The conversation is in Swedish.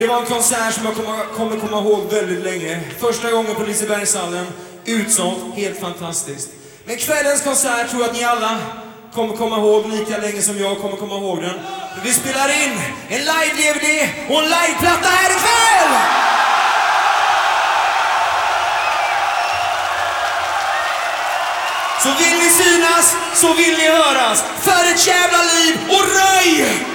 Det var en konsert som jag kommer komma ihåg väldigt länge. Första gången på Lisebergshallen, utsålt, helt fantastiskt. Men kvällens konsert tror jag att ni alla kommer komma ihåg lika länge som jag kommer komma ihåg den. Vi spelar in en live-DVD och en liveplatta här ikväll! Så vill ni synas, så vill ni höras. För ett jävla liv och röj!